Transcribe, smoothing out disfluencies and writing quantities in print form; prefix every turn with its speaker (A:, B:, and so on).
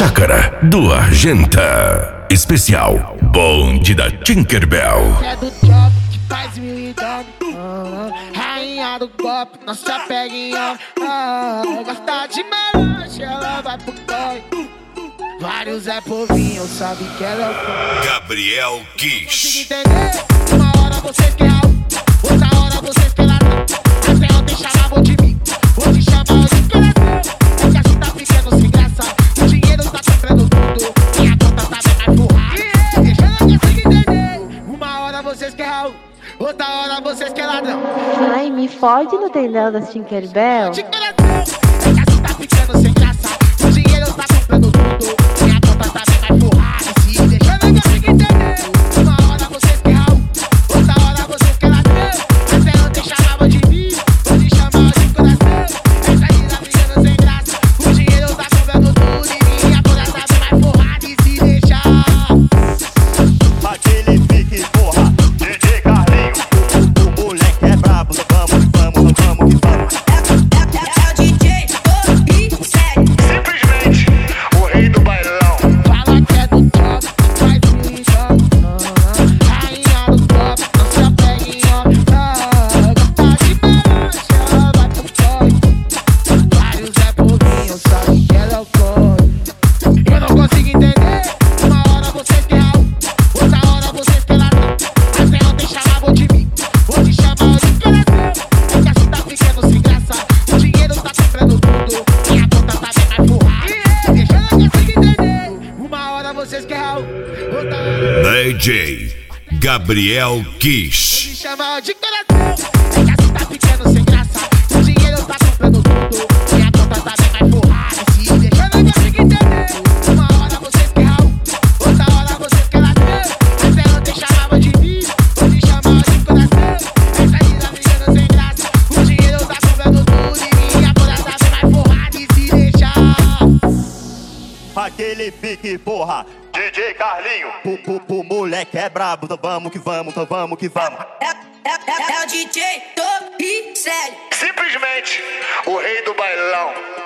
A: Chácara do Argenta. Especial Bonde da Tinkerbell.
B: É do job que faz mil e dano. Rainha do golpe, não se apega em homem. Gosta de melange, ela vai pro toy. Vários é povinho, sabe que ela é o fã.
A: Gabriel
B: Consigo
A: Kiss.
B: entender, uma hora vocês quer algo, outra hora vocês quer ladrão. Até ontem chamavam de mim, hoje chamam de coração. É que assim tá ficando sem graça, o dinheiro tá comprando tudo, minha conta tá bem mais forrada. Deixa eu conseguir entender, uma hora vocês quer algo, outra hora vocês quer ladrão.
C: Ai, me fode no tendel das Tinkerbell.
B: De coração, é que assim tá ficando sem graça, o dinheiro tá comprando tudo, minha conta tá bem mais forrada. Se deixa eu conseguir entender, uma hora vocês quer algo, outra hora vocês quer ladrão. Até ontem chamavam de mim, hoje chamam de coração. Essa vida ficando sem graça, o dinheiro tá comprando tudo e minha conta tá bem mais forrada. E se deixar
D: aquele pique, porra, DJ Carlinho, o moleque é brabo, vamos que vamos, vamos que vamos.
E: É o DJ Tobi, sério.
D: Simplesmente o rei do bailão.
B: fala que é do top, faz mil e joga. Rainha do top, não se apega em homem. Gosta de melange, ela vai pro toy. Vários é povinho, sabe que ela é o toy. Eu não consigo entender, uma hora vocês quer algo, outra hora vocês quer ladrão. Até ontem chamavam de mim, hoje chamam de coração. É que assim tá ficando sem graça, o dinheiro tá comprando tudo, minha conta tá bem mais forrada. Deixa eu conseguir entender, uma hora vocês quer algo, outra hora
A: DJ Gabriel Kiss.
B: me chamam de coração. É que assim tá ficando sem graça, o dinheiro tá comprando tudo, minha conta tá bem mais forrada. Se deixa eu conseguir entender, uma hora vocês quer algo, outra hora vocês quer ladrão. Até ontem chamavam de mim, hoje chamam de coração. Essa vida ficando sem graça, o dinheiro tá comprando tudo e minha conta tá bem mais forrada. E se deixar
D: Aquele pique, porra, DJ Carlinho, o moleque é brabo, então vamos que vamos, então vamos que vamos.
E: É o DJ Tobi, sério.
D: Simplesmente o rei do bailão.